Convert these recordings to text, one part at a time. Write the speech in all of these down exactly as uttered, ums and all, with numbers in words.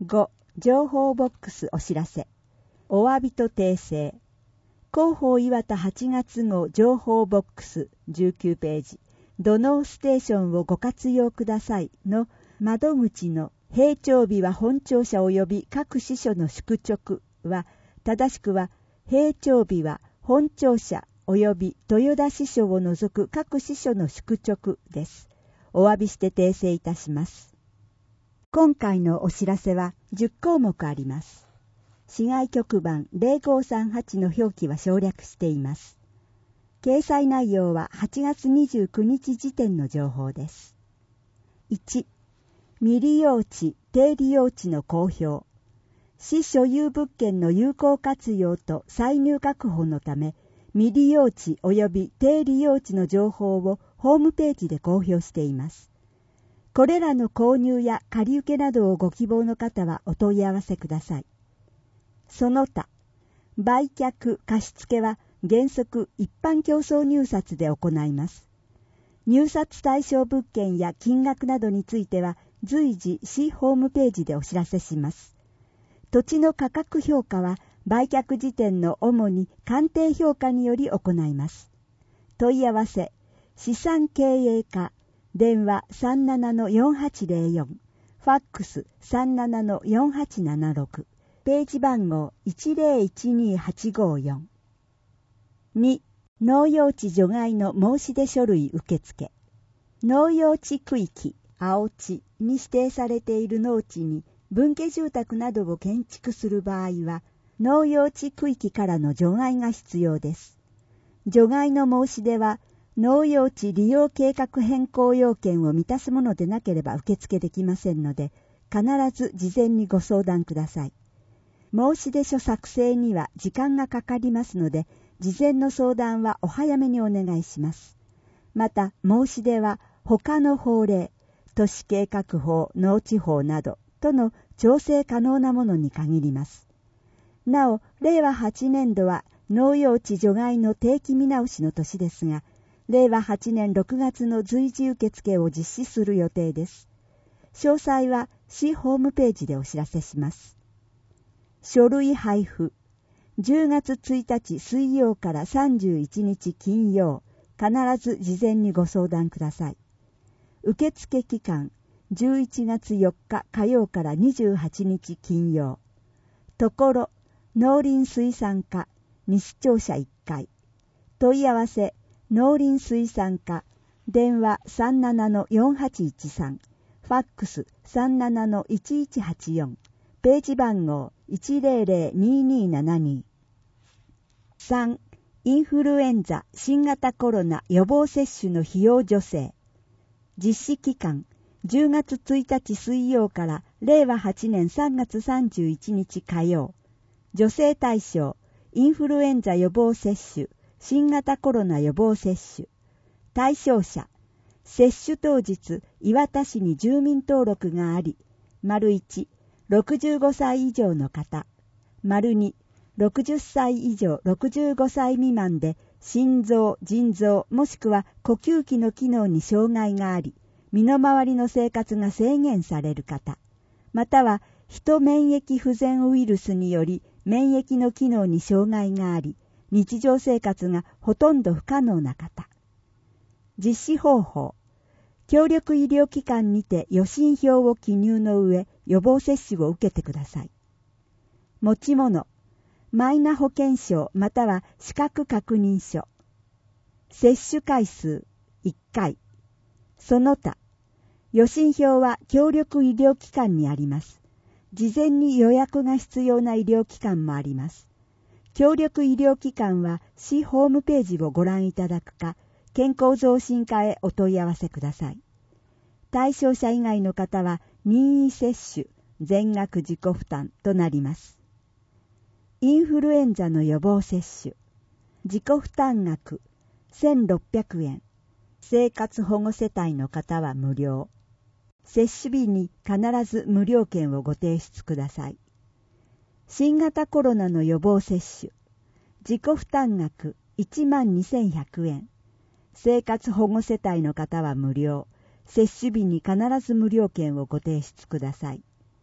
ご. 情報ボックスお知らせ。お詫びと訂正。広報岩田はちがつ号情報ボックスじゅうきゅうページ、土のうステーションをご活用くださいの窓口の閉庁日は本庁舎及び各支所の宿直は、正しくは閉庁日は本庁舎及び豊田支所を除く各支所の宿直です。お詫びして訂正いたします。今回のお知らせはじゅっこうもくあります。市外局番ゼロごさんはちの表記は省略しています。掲載内容ははちがつにじゅうくにち時点の情報です。いち. 未利用地、低利用地の公表。市所有物件の有効活用と歳入確保のため、未利用地及び低利用地の情報をホームページで公表しています。これらの購入や借り受けなどをご希望の方はお問い合わせください。その他、売却貸付は原則一般競争入札で行います。入札対象物件や金額などについては随時市ホームページでお知らせします。土地の価格評価は売却時点の主に鑑定評価により行います。問い合わせ、資産経営課、電話 さんななのよんはちゼロよん、ファックス さんななのよんはちななろく、ページ番号 いちゼロいちにはちごよん。に. 農用地除外の申し出書類受付。農用地区域、青地に指定されている農地に分家住宅などを建築する場合は、農用地区域からの除外が必要です。除外の申し出は、農用地利用計画変更要件を満たすものでなければ受付できませんので、必ず事前にご相談ください。申し出書作成には時間がかかりますので、事前の相談はお早めにお願いします。また、申し出は他の法令、都市計画法、農地法などとの調整可能なものに限ります。なお、れいわはちねんどは農用地除外の定期見直しの年ですが、れいわはちねんろくがつの随時受付を実施する予定です。詳細は市ホームページでお知らせします。書類配布。じゅうがつついたち水曜からさんじゅういちにち金曜、必ず事前にご相談ください。受付期間、じゅういちがつよっか火曜からにじゅうはちにち金曜。ところ、農林水産課、西庁舎いっかい。問い合わせ、農林水産課、電話 さんななのよんはちいちさん、ファックス さんななのいちいちはちよん、ページ番号 いちゼロゼロににななに。さん. インフルエンザ新型コロナ予防接種の費用助成。実施期間、じゅうがつついたち水曜かられいわはちねんさんがつさんじゅういちにち火曜。助成対象、インフルエンザ予防接種、新型コロナ予防接種。対象者、接種当日、磐田市に住民登録があり、丸いち、ろくじゅうごさい以上の方、丸に、ろくじゅっさい以上ろくじゅうごさい未満で心臓、腎臓もしくは呼吸器の機能に障害があり、身の回りの生活が制限される方、またはヒト免疫不全ウイルスにより免疫の機能に障害があり、日常生活がほとんど不可能な方。実施方法。協力医療機関にて予診票を記入の上、予防接種を受けてください。持ち物。マイナ保険証または資格確認書。接種回数いっかい。その他。予診票は協力医療機関にあります。事前に予約が必要な医療機関もあります。協力医療機関は市ホームページをご覧いただくか、健康増進課へお問い合わせください。対象者以外の方は任意接種、全額自己負担となります。インフルエンザの予防接種。自己負担額せんろっぴゃくえん。生活保護世帯の方は無料。接種日に必ず無料券をご提出ください。新型コロナの予防接種。自己負担額いちまんにせんひゃくえん。生活保護世帯の方は無料。接種日に必ず無料券をご提出ください。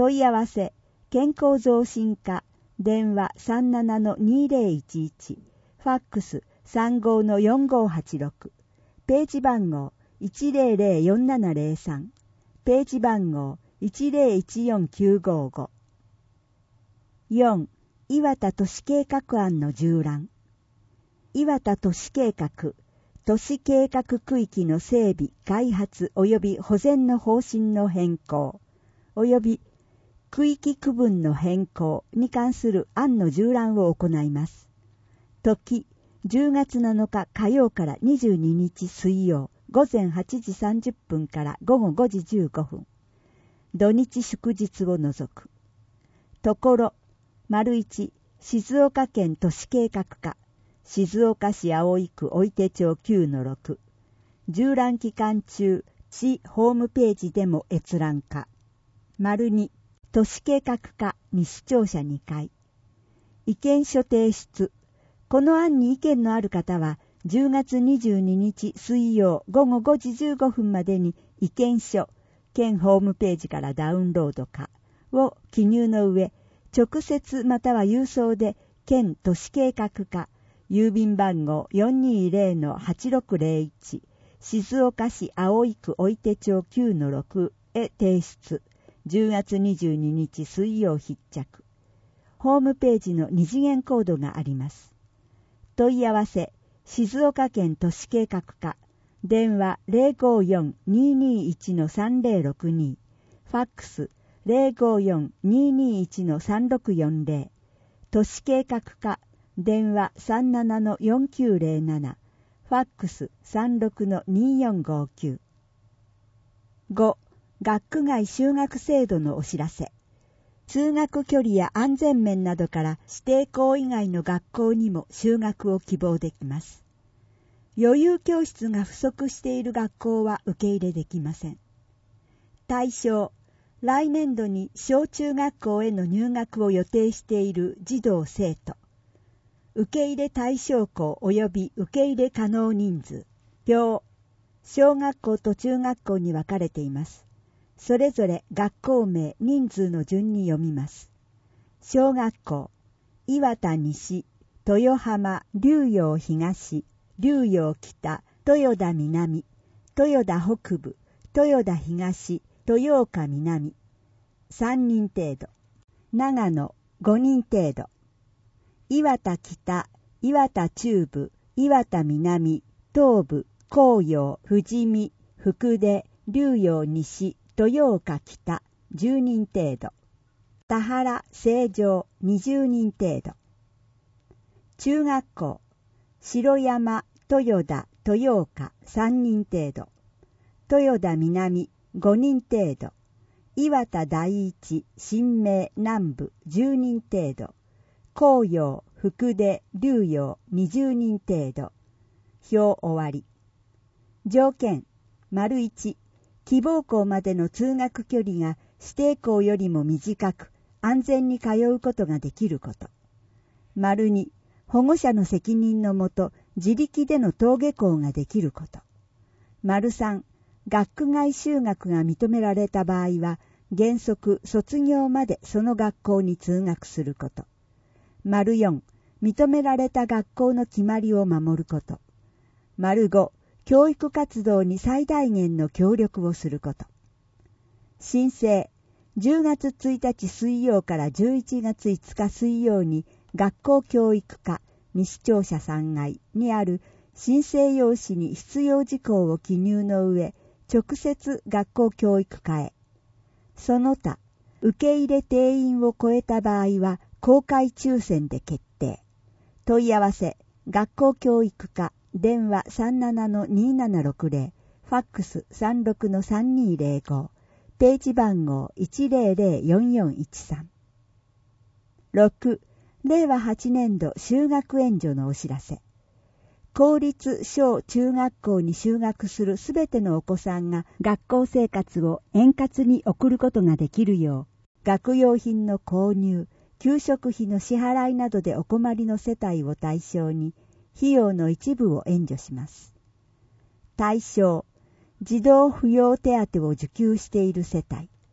問い合わせ、健康増進課、電話 さんななのにぜろいちいち、ファックス さんごのよんごはちろく、ページ番号 いちぜろぜろよんななぜろさん、ページ番号 いちぜろいちよんきゅうごご。よん. 岩田都市計画案の縦覧。岩田都市計画、都市計画区域の整備、開発及び保全の方針の変更、及び区域区分の変更に関する案の縦覧を行います。時、じゅうがつなのか火曜からにじゅうににち水曜、午前はちじさんじゅっぷんから午後ごじじゅうごふん。土日祝日を除く。ところ、丸一、静岡県都市計画課、静岡市葵区おいて町 きゅうのろく。縦覧期間中、市ホームページでも閲覧可。丸二、都市計画課西庁舎にかい。意見書提出。この案に意見のある方は、じゅうがつにじゅうににち水曜午後ごじじゅうごふんまでに意見書、県ホームページからダウンロード可を記入の上、直接または郵送で県都市計画課、郵便番号 よんにーぜろのはちろくぜろいち、静岡市葵区おいて町 きゅうのろく へ提出。じゅうがつにじゅうににち水曜必着。ホームページの二次元コードがあります。問い合わせ、静岡県都市計画課、電話 ゼロごよんにーにーいちのさんぜろろくに、ファックス ゼロごよんにーにーいちのさんろくよんぜろ、都市計画課、電話 さんななのよんきゅうぜろなな、ファックス さんろくのにーよんごきゅう。ご. 学区外就学制度のお知らせ。通学距離や安全面などから指定校以外の学校にも就学を希望できます。余裕教室が不足している学校は受け入れできません。対象、来年度に小中学校への入学を予定している児童生徒。受け入れ対象校及び受け入れ可能人数。表、小学校と中学校に分かれています。それぞれ学校名、人数の順に読みます。小学校、岩田西、豊浜、龍陽東、龍陽北、豊田南、豊田北部、豊田東、豊岡南、さんにん程度。長野、ごにん程度。岩田北、岩田中部、岩田南、東部、紅葉、富士見、福出、龍陽西、豊岡北、じゅうにん程度。田原、成城、にじゅうにん程度。中学校、城山、豊田、豊岡、さんにん程度。豊田南、ごにん程度。岩田第一、新明、南部、じゅうにん程度。紅葉、福出、龍陽、にじゅうにん程度。表終わり。条件、丸いち、希望校までの通学距離が指定校よりも短く、安全に通うことができること。丸に、保護者の責任のもと、自力での登下校ができること。丸さん、学区外就学が認められた場合は、原則卒業までその学校に通学すること。丸よん、認められた学校の決まりを守ること。丸ご、教育活動に最大限の協力をすること。申請、じゅうがつついたち水曜からじゅういちがついつか水曜に学校教育課西庁舎さんがいにある申請用紙に必要事項を記入の上、直接学校教育課へ。その他、受け入れ定員を超えた場合は公開抽選で決定。問い合わせ、学校教育課、電話 さんななのにーななろくぜろ、ファックス さんろくのさんにーぜろご、ページ番号 いちぜろぜろよんよんいちさん。ろく. れいわはちねんど就学援助のお知らせ。公立小中学校に就学するすべてのお子さんが学校生活を円滑に送ることができるよう、学用品の購入、給食費の支払いなどでお困りの世帯を対象に、費用の一部を援助します。対象、児童扶養手当を受給している世帯。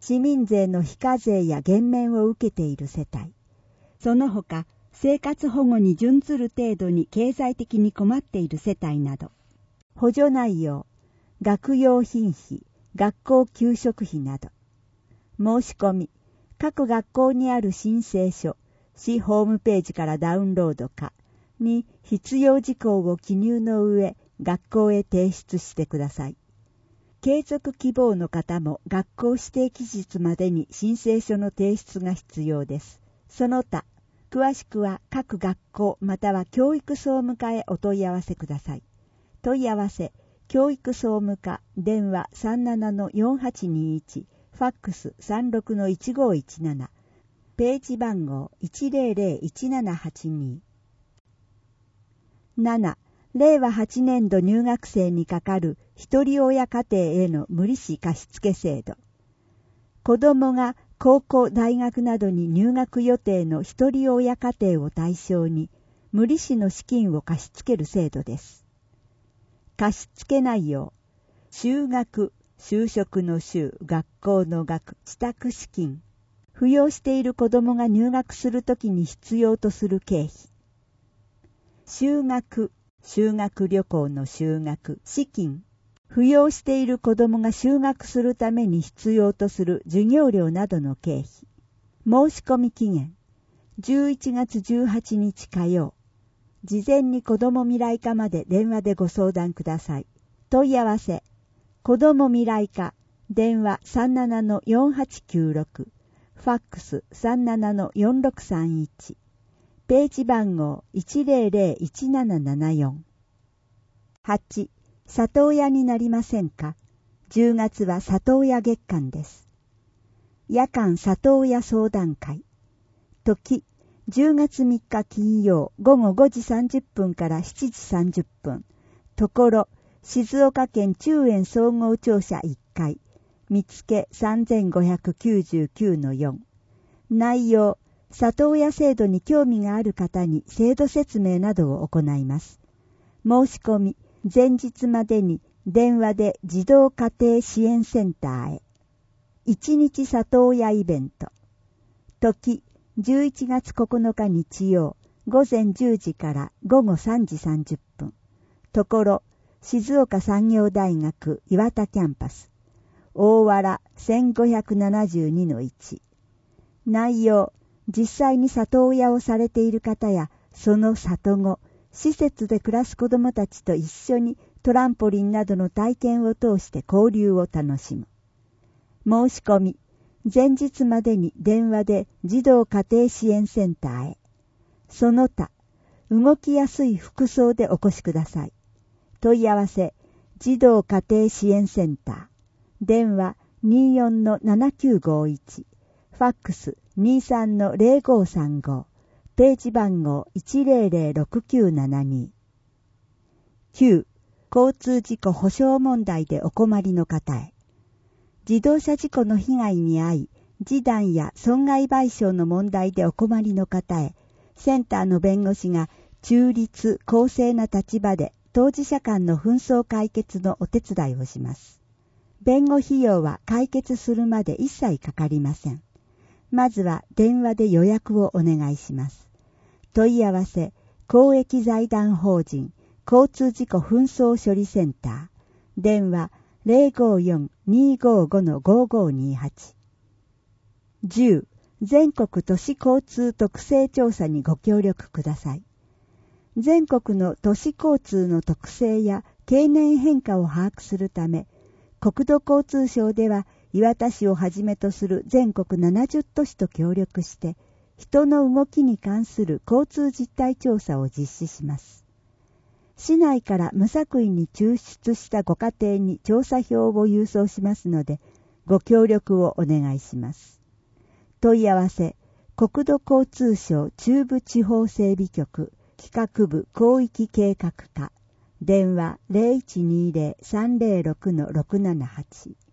市民税の非課税や減免を受けている世帯、その他生活保護に準ずる程度に経済的に困っている世帯など、補助内容、学用品費、学校給食費など、申し込み、各学校にある申請書、市ホームページからダウンロードかに必要事項を記入の上、学校へ提出してください。継続希望の方も学校指定期日までに申請書の提出が必要です。その他、詳しくは各学校または教育総務課へお問い合わせください。問い合わせ、教育総務課、電話 さんななのよんはちにいち、ファックス さんろくのいちごいちなな、ページ番号 いちぜろぜろいちななはちに。なな、れいわはちねんど入学生にかかる一人親家庭への無利子貸付制度。子どもが高校、大学などに入学予定の一人親家庭を対象に無利子の資金を貸し付ける制度です。貸付内容、就学、就職の就、学校の学、支度資金、扶養している子どもが入学するときに必要とする経費、就学、修学旅行の修学、資金、扶養している子どもが就学するために必要とする授業料などの経費、申し込み期限、じゅういちがつじゅうはちにち火曜、事前に子ども未来課まで電話でご相談ください。問い合わせ、子ども未来課、電話 さんななのよんはちきゅうろく、ファックス さんななのよんろくさんいち、ページ番号 いちぜろぜろいちななななよん。はち、里親になりませんか？じゅうがつは里親月間です。夜間里親相談会。時、じゅうがつみっか金曜ごごごじさんじゅっぷんからしちじさんじゅっぷん。ところ、静岡県中園総合庁舎いっかい。見つけ さんぜんごひゃくきゅうじゅうきゅうのよん。内容、里親制度に興味がある方に制度説明などを行います。申し込み、前日までに電話で児童家庭支援センターへ。一日里親イベント。時、じゅういちがつここのか日曜、ごぜんじゅうじからごごさんじさんじゅっぷん。ところ、静岡産業大学岩田キャンパス。大原 せんごひゃくななじゅうにのいち。内容、実際に里親をされている方や、その里子、施設で暮らす子どもたちと一緒にトランポリンなどの体験を通して交流を楽しむ。申し込み、前日までに電話で児童家庭支援センターへ。その他、動きやすい服装でお越しください。問い合わせ、児童家庭支援センター。電話 にじゅうよんのななきゅうごいち。ファックス にじゅうさんのぜろごさんご。ページ番号 いちぜろぜろろくきゅうななに。きゅう. 交通事故保障問題でお困りの方へ。自動車事故の被害に遭い、示談や損害賠償の問題でお困りの方へ、センターの弁護士が中立、公正な立場で当事者間の紛争解決のお手伝いをします。弁護費用は解決するまで一切かかりません。まずは電話で予約をお願いします。問い合わせ、公益財団法人交通事故紛争処理センター。電話 ぜろごよん にーごーご のごーごーにーはち。じゅう. 全国都市交通特性調査にご協力ください。全国の都市交通の特性や経年変化を把握するため、国土交通省では岩田市をはじめとする全国ななじゅっ都市と協力して、人の動きに関する交通実態調査を実施します。市内から無作為に抽出したご家庭に調査票を郵送しますので、ご協力をお願いします。問い合わせ、国土交通省中部地方整備局企画部広域計画課。電話 ぜろいちにーぜろ さんぜろろくのろくななはち。